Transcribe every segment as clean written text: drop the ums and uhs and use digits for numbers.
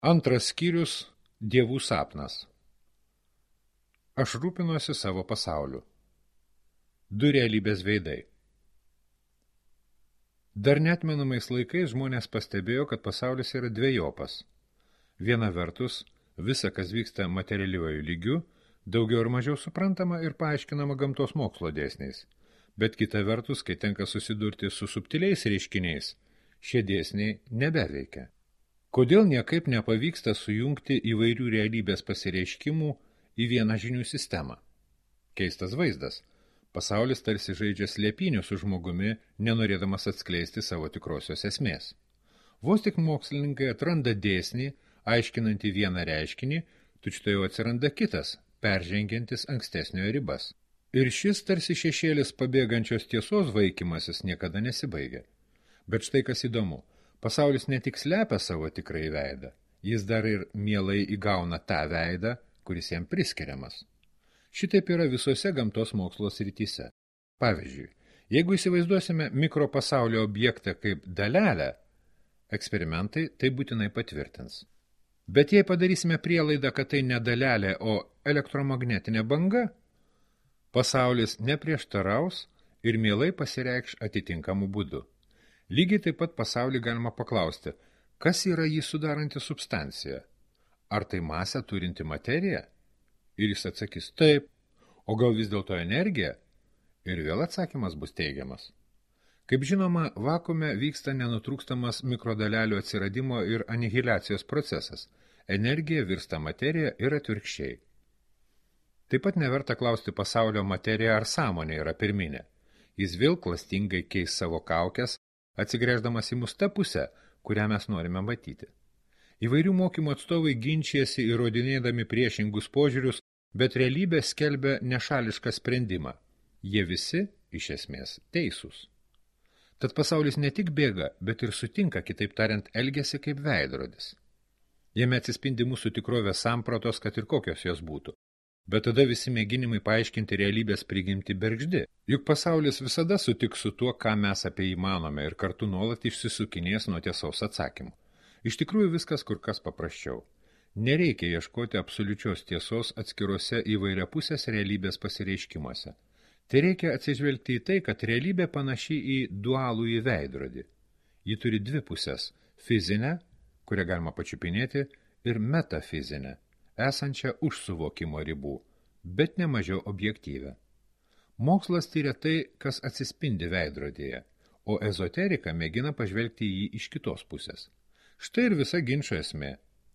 Antras skyrius – Dievų sapnas. Aš rūpinuosi savo pasauliu. Du realybės veidai. Dar neatmenamais laikais žmonės pastebėjo, kad pasaulis yra dvejopas. Viena vertus, visa, kas vyksta materialiuoju lygiu, daugiau ir mažiau suprantama ir paaiškinama gamtos mokslo dėsniais. Bet kita vertus, kai tenka susidurti su subtiliais reiškiniais, šie dėsniai nebeveikia. Kodėl niekaip nepavyksta sujungti įvairių realybės pasireiškimų į vieną žinių sistemą? Keistas vaizdas. Pasaulis tarsi žaidžia slėpynių su žmogumi, nenorėdamas atskleisti savo tikrosios esmės. Vos tik mokslininkai atranda dėsnį, aiškinantį vieną reiškinį, tučtuojau atsiranda kitas, peržengiantis ankstesniojo ribas. Ir šis tarsi šešėlis pabėgančios tiesos vaikymasis niekada nesibaigia. Bet štai kas įdomu. Pasaulis ne tik slepia savo tikrąjį veidą, jis dar ir mielai įgauna tą veidą, kuris jam priskiriamas. Šitaip yra visose gamtos mokslo srityse. Pavyzdžiui, jeigu įsivaizduosime mikropasaulio objektą kaip dalelę, eksperimentai tai būtinai patvirtins. Bet jei padarysime prielaidą, kad tai ne dalelė, o elektromagnetinė banga, pasaulis neprieštaraus ir mielai pasireikš atitinkamu būdu. Lygiai taip pat pasaulį galima paklausti, kas yra jį sudaranti substancija? Ar tai masę turinti materija? Ir jis atsakys taip, o gal vis dėlto energija? Ir vėl atsakymas bus teigiamas. Kaip žinoma, vakuume vyksta nenutrūkstamas mikrodalelių atsiradimo ir anihiliacijos procesas. Energija virsta materija ir atvirkščiai. Taip pat neverta klausti pasaulio materija ar sąmonė yra pirminė. Jis vėl klastingai keis savo kaukes, atsigręždamas į mus tą pusę, kurią mes norime matyti. Įvairių mokymų atstovai ginčijasi įrodinėdami priešingus požiūrius, bet realybė skelbia nešališką sprendimą. Jie visi, iš esmės, teisūs. Tad pasaulis ne tik bėga, bet ir sutinka, kitaip tariant, elgiasi kaip veidrodis. Jame atsispindi mūsų tikrovės sampratos, kad ir kokios jos būtų. Bet tada visi mėginimai paaiškinti realybės prigimti bergždi. Juk pasaulis visada sutiks su tuo, ką mes apie jį manome ir kartu nuolat išsisukinės nuo tiesaus atsakymų. Iš tikrųjų viskas kur kas paprasčiau. Nereikia ieškoti absoliučios tiesos atskiruose įvairiapusės realybės pasireiškimuose. Tai reikia atsižvelgti į tai, kad realybė panaši į dualų į veidrodį. Ji turi dvi pusės – fizinę, kurią galima pačiupinėti, ir metafizinę, esančią už suvokimo ribų, bet ne mažiau objektyvę. Mokslas tyria tai, kas atsispindi veidrodėje, o ezoterika mėgina pažvelgti jį iš kitos pusės. Štai ir visa ginčo esmė.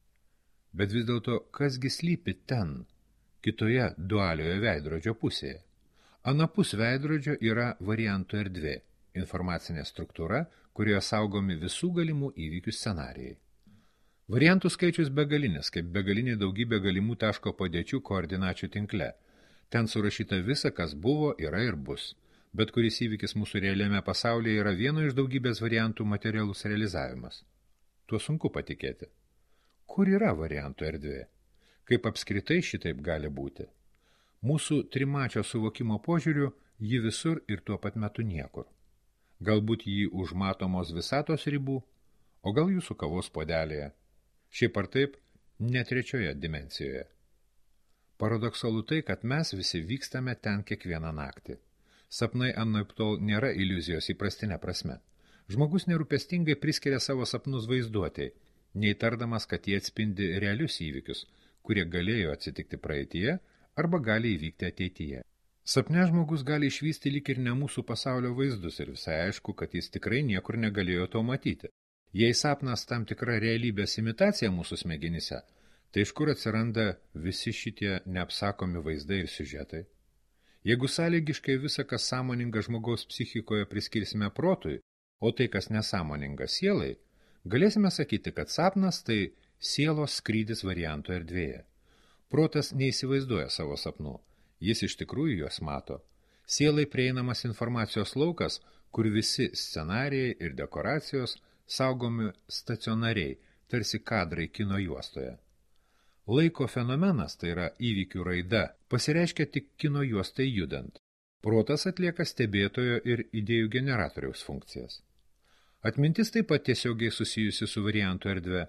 Bet vis dėlto, kasgi slypi ten, kitoje dualiojo veidrodžio pusėje? Anapus veidrodžio yra variantų erdvė, informacinė struktūra, kurioje saugomi visų galimų įvykių scenarijai. Variantų skaičius begalinis, kaip begalinė daugybė galimų taško padėčių koordinačių tinkle. Ten surašyta visa, kas buvo, yra ir bus. Bet kuris įvykis mūsų realiame pasaulyje yra vieno iš daugybės variantų materialus realizavimas. Tuo sunku patikėti. Kur yra variantų erdvė? Kaip apskritai šitaip gali būti? Mūsų trimačio suvokimo požiūriu ji visur ir tuo pat metu niekur. Galbūt ji už matomos visatos ribų, o gal jūsų kavos puodelėje. Šiaip ar taip, ne trečioje dimensijoje. Paradoksalu tai, kad mes visi vykstame ten kiekvieną naktį. Sapnai anaiptol nėra iliuzijos įprastinė prasme. Žmogus nerūpestingai priskiria savo sapnus vaizduotei, neįtardamas, kad jie atspindi realius įvykius, kurie galėjo atsitikti praeityje arba gali įvykti ateityje. Sapne žmogus gali išvysti lyg ir ne mūsų pasaulio vaizdus ir visai aišku, kad jis tikrai niekur negalėjo to matyti. Jei sapnas tam tikra realybės imitacija mūsų smegenyse, tai iš kur atsiranda visi šitie neapsakomi vaizdai ir siužetai? Jeigu sąlygiškai visa, kas sąmoninga žmogaus psichikoje priskirsime protui, o tai, kas nesąmoninga sielai, galėsime sakyti, kad sapnas tai sielos skrydis variantų erdvėje. Protas neįsivaizduoja savo sapnų, jis iš tikrųjų juos mato. Sielai prieinamas informacijos laukas, kur visi scenarijai ir dekoracijos saugomi stacionariai, tarsi kadrai kino juostoje. Laiko fenomenas, tai yra įvykių raida, pasireiškia tik kino juostai judant. Protas atlieka stebėtojo ir idėjų generatoriaus funkcijas. Atmintis taip pat tiesiogiai susijusi su variantų erdve.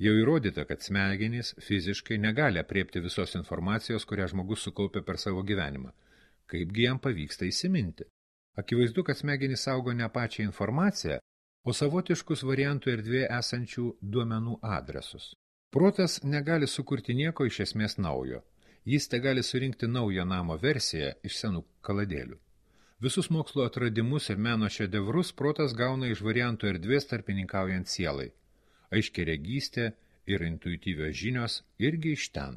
Jau įrodyta, kad smegenys fiziškai negali apriepti visos informacijos, kurią žmogus sukaupia per savo gyvenimą. Kaipgi jam pavyksta įsiminti? Akivaizdu, kad smegenys saugo ne pačią informaciją, o savotiškus variantų erdvėje esančių duomenų adresus. Protas negali sukurti nieko iš esmės naujo. Jis te gali surinkti naują namo versiją iš senų kaladėlių. Visus mokslo atradimus ir meno šedevrus protas gauna iš variantų erdvės tarpininkaujant sielai. Aiškiaregystė ir intuityvios žinios irgi iš ten.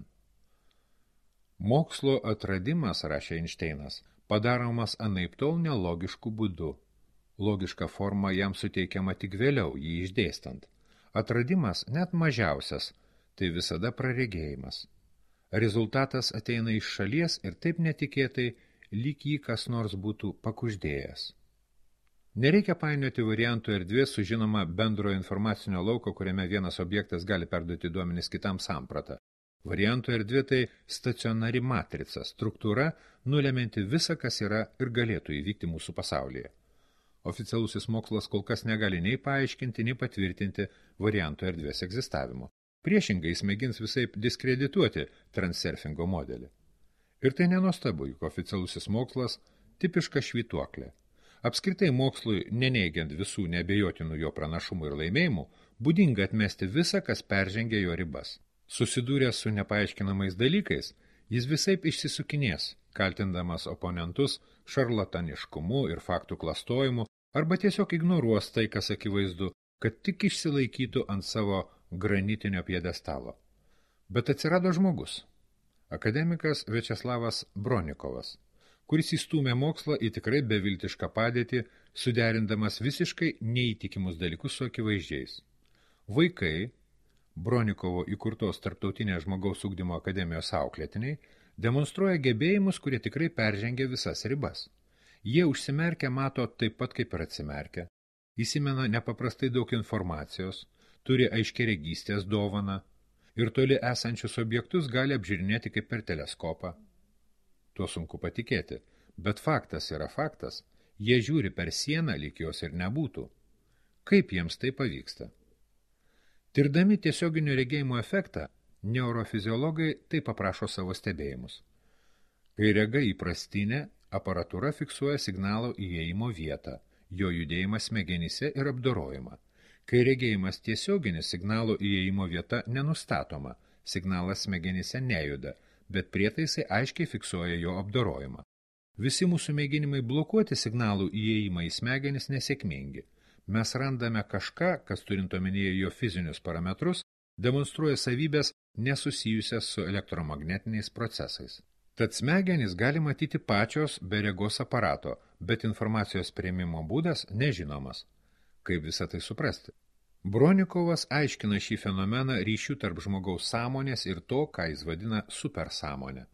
Mokslo atradimas, rašė Einšteinas, padaromas anaiptol nelogiškų būdų. Logiška forma jam suteikiama tik vėliau, jį išdėstant. Atradimas, net mažiausias, tai visada praregėjimas. Rezultatas ateina iš šalies ir taip netikėtai, lyg jį kas nors būtų pakuždėjęs. Nereikia painioti variantų erdvės su žinoma bendrojo informacinio lauko, kuriame vienas objektas gali perduoti duomenis kitam sampratą. Variantų erdvė tai stacionari matrica, struktūra, nuleminti visą, kas yra ir galėtų įvykti mūsų pasaulyje. Oficialusis mokslas kol kas negali nei paaiškinti, nei patvirtinti variantų erdvės egzistavimo. Priešingai jis mėgins visaip diskredituoti transurfingo modelį. Ir tai nenuostabu, juk oficialusis mokslas tipiška švytuoklė. Apskritai mokslui, neneigiant visų neabejotinų jo pranašumų ir laimėjimų, būdinga atmesti visą, kas peržengia jo ribas. Susidūręs su nepaaiškinamais dalykais, jis visaip išsisukinės, kaltindamas oponentus šarlataniškumu ir faktų klastojimu, arba tiesiog ignoruos tai, kas akivaizdu, kad tik išsilaikytų ant savo granitinio pjedestalo. Bet atsirado žmogus, akademikas Viačeslavas Bronikovas, kuris įstūmė mokslą į tikrai beviltišką padėtį, suderindamas visiškai neįtikimus dalykus su akivaizdžiais. Vaikai, Bronikovo įkurtos Tarptautinės žmogaus ugdymo akademijos auklėtiniai, demonstruoja gebėjimus, kurie tikrai peržengia visas ribas. Jie užsimerkę mato taip pat kaip ir atsimerkę, įsimena nepaprastai daug informacijos, turi aiškiaregystės dovaną ir toli esančius objektus gali apžiūrinėti kaip per teleskopą. Tuo sunku patikėti, bet faktas yra faktas, jie žiūri per sieną, lyg jos ir nebūtų. Kaip jiems tai pavyksta? Tirdami tiesioginio regėjimo efektą, neurofiziologai taip aprašo savo stebėjimus. Kai rega įprastinė, aparatūra fiksuoja signalo įėjimo vietą, jo judėjimą smegenyse ir apdorojimą. Kai regėjimas tiesioginis, signalo įėjimo vieta nenustatoma, signalas smegenyse nejuda, bet prietaisai aiškiai fiksuoja jo apdorojimą. Visi mūsų mėginimai blokuoti signalų įėjimą į smegenis nesėkmingi. Mes randame kažką, kas turint omenyje jo fizinius parametrus, demonstruoja savybės nesusijusias su elektromagnetiniais procesais. Tad smegenys gali matyti pačios be regos aparato, bet informacijos priėmimo būdas nežinomas. Kaip visą tai suprasti? Bronikovas aiškina šį fenomeną ryšių tarp žmogaus sąmonės ir to, ką jis vadina supersąmonė.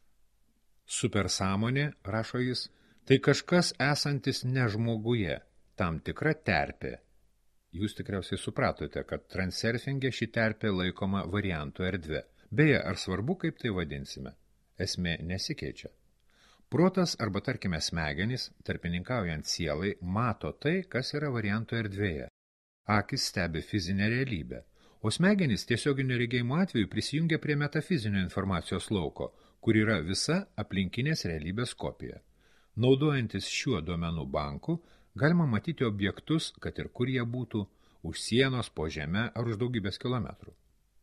Supersąmonė, rašo jis, tai kažkas esantis ne žmoguje, tam tikra terpė. Jūs tikriausiai supratote, kad transurfinge ši terpė laikoma variantų erdvė. Beje, ar svarbu, kaip tai vadinsime? Esmė nesikeičia. Protas arba, tarkime, smegenys, tarpininkaujant sielai, mato tai, kas yra variantų erdvėje. Akis stebi fizinę realybę, o smegenys tiesioginio regėjimo atveju prisijungia prie metafizinio informacijos lauko, kur yra visa aplinkinės realybės kopija. Naudojantis šiuo duomenų banku, galima matyti objektus, kad ir kur jie būtų, už sienos, po žeme ar už daugybės kilometrų.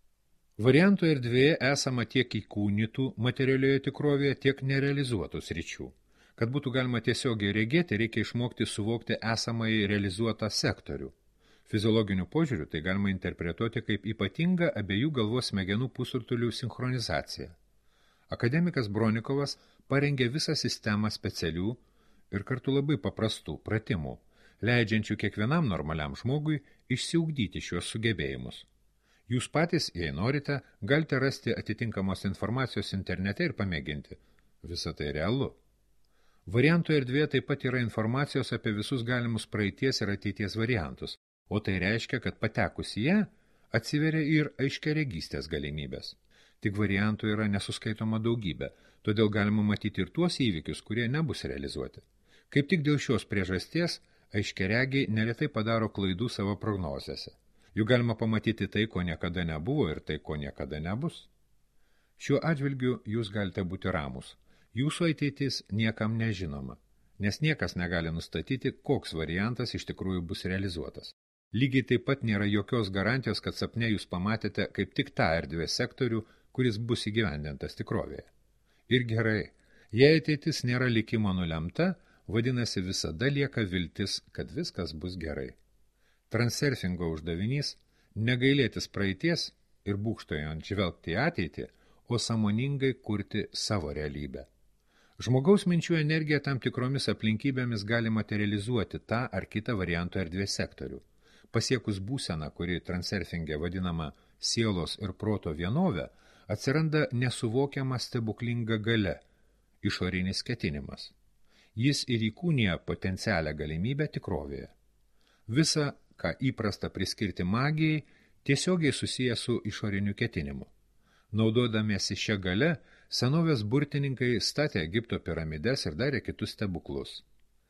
Variantų erdvėje esama tiek įkūnytų materialioje tikrovėje, tiek nerealizuotų sričių. Kad būtų galima tiesiogiai regėti, reikia išmokti suvokti esamai realizuotą sektorių. Fiziologiniu požiūriu tai galima interpretuoti kaip ypatingą abiejų galvos smegenų pusrutulių sinchronizaciją. Akademikas Bronikovas parengė visą sistemą specialių ir kartu labai paprastų pratimų, leidžiančių kiekvienam normaliam žmogui išsiugdyti šiuos sugebėjimus. Jūs patys, jei norite, galite rasti atitinkamos informacijos internete ir pamėginti. Visa tai realu. Variantų erdvė taip pat yra informacijos apie visus galimus praeities ir ateities variantus, o tai reiškia, kad patekus į ją atsiveria ir aiškiaregystės galimybės. Tik variantų yra nesuskaitoma daugybė, todėl galima matyti ir tuos įvykius, kurie nebus realizuoti. Kaip tik dėl šios priežasties aiškiaregiai neretai padaro klaidų savo prognozėse. Juk galima pamatyti tai, ko niekada nebuvo ir tai, ko niekada nebus. Šiuo atžvilgiu jūs galite būti ramus. Jūsų ateitis niekam nežinoma, nes niekas negali nustatyti, koks variantas iš tikrųjų bus realizuotas. Lygiai taip pat nėra jokios garantijos, kad sapne jūs pamatėte kaip tik tą erdvės sektorių, kuris bus įgyvendintas tikrovėje. Ir gerai, jei ateitis nėra likimo nulemta, vadinasi visada lieka viltis, kad viskas bus gerai. Transurfingo uždavinys – negailėtis praeities ir būkštojant žvelgti į ateitį, o sąmoningai kurti savo realybę. Žmogaus minčių energija tam tikromis aplinkybėmis gali materializuoti tą ar kitą variantų erdvės sektorių. Pasiekus būseną, kuri transurfinge vadinama sielos ir proto vienovė, atsiranda nesuvokiama stebuklinga galia, išorinis ketinimas. Jis ir įkūnija potencialią galimybę tikrovėje. Visa, ką įprasta priskirti magijai, tiesiogiai susiję su išoriniu ketinimu. Naudodamiesi šią galę, senovės burtininkai statė Egipto piramides ir darė kitus stebuklus.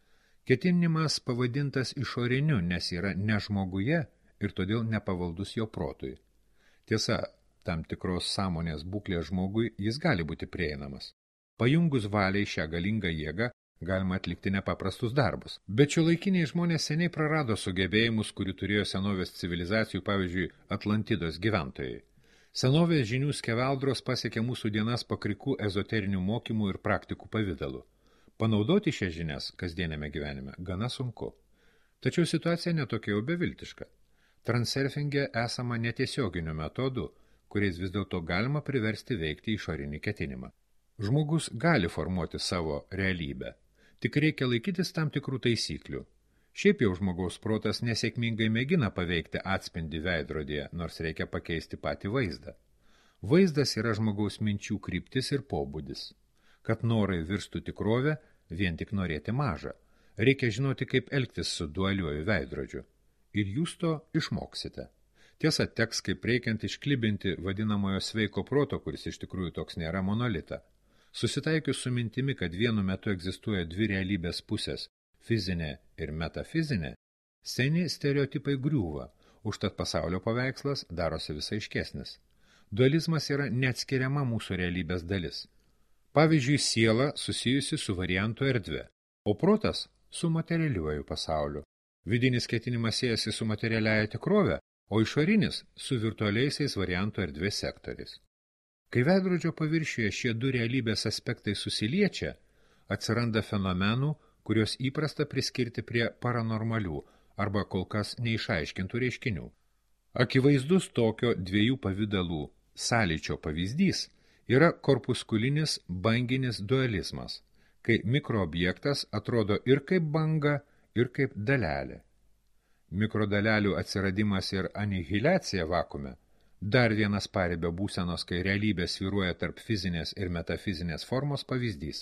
Ketinimas pavadintas išoriniu, nes yra ne žmoguje ir todėl nepavaldus jo protui. Tiesa, tam tikros sąmonės būklės žmogui jis gali būti prieinamas. Pajungus valiai šią galingą jėgą, galima atlikti nepaprastus darbus. Bet šiuolaikiniai žmonės seniai prarado sugebėjimus, kurių turėjo senovės civilizacijų, pavyzdžiui, Atlantidos gyventojai. Senovės žinių skeveldros pasiekė mūsų dienas pakrikų ezoterinių mokymų ir praktikų pavidalu. Panaudoti šias žinias kasdienėme gyvenime gana sunku. Tačiau situacija netokia jau beviltiška. Transurfinge esama netiesioginių metodų, kuriais vis dėlto galima priversti veikti išorinį ketinimą. Žmogus gali formuoti savo realybę, tik reikia laikytis tam tikrų taisyklių. Šiaip jau žmogaus protas nesėkmingai mėgina paveikti atspindį veidrodėje, nors reikia pakeisti patį vaizdą. Vaizdas yra žmogaus minčių kryptis ir pobūdis. Kad norai virstų tikrovę, vien tik norėti maža. Reikia žinoti, kaip elgtis su dualiuoju veidrodžiu. Ir jūs to išmoksite. Tiesa, teks kaip reikiant išklibinti vadinamojo sveiko proto, kuris iš tikrųjų toks nėra monolitą. Susitaikius su mintimi, kad vienu metu egzistuoja dvi realybės pusės, fizinė ir metafizinė, seni stereotipai griūva, užtat pasaulio paveikslas darosi visai aiškesnis. Dualizmas yra neatskiriama mūsų realybės dalis. Pavyzdžiui, siela susijusi su variantų erdve, o protas su materialiuoju pasauliu. Vidinis ketinimas siejasi su materialiaja tikrove, o išorinis su virtualiaisiais variantų erdvės sektoriais. Kai veidrodžio paviršiuje šie du realybės aspektai susiliečia, atsiranda fenomenų, kurios įprasta priskirti prie paranormalių arba kol kas neišaiškintų reiškinių. Akivaizdus tokio dviejų pavidalų sąlyčio pavyzdys yra korpuskulinis banginis dualizmas, kai mikroobjektas atrodo ir kaip banga, ir kaip dalelė. Mikrodalelių atsiradimas ir anihiliacija vakume – dar vienas paribio būsenos, kai realybė svyruoja tarp fizinės ir metafizinės formos pavyzdys.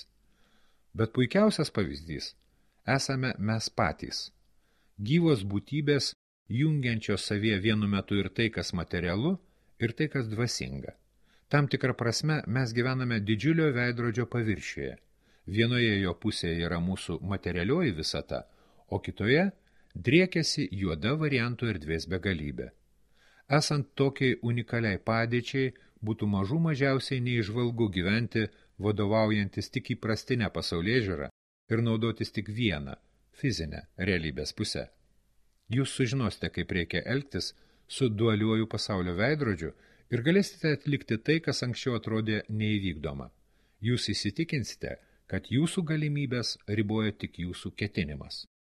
Bet puikiausias pavyzdys – esame mes patys. Gyvos būtybės, jungiančios savyje vienu metu ir tai, kas materialu, ir tai, kas dvasinga. Tam tikrą prasme mes gyvename didžiulio veidrodžio paviršiuje. Vienoje jo pusėje yra mūsų materialioji visata, o kitoje driekiasi juoda variantų erdvės begalybė. Esant tokiai unikaliai padėčiai, būtų mažų mažiausiai neįžvalgu gyventi, vadovaujantis tik įprastinę pasaulėžiūrą ir naudotis tik vieną, fizinę realybės pusę. Jūs sužinosite, kaip reikia elgtis su dualiuoju pasaulio veidrodžiu ir galėsite atlikti tai, kas anksčiau atrodė neįvykdoma. Jūs įsitikinsite, kad jūsų galimybės riboja tik jūsų ketinimas.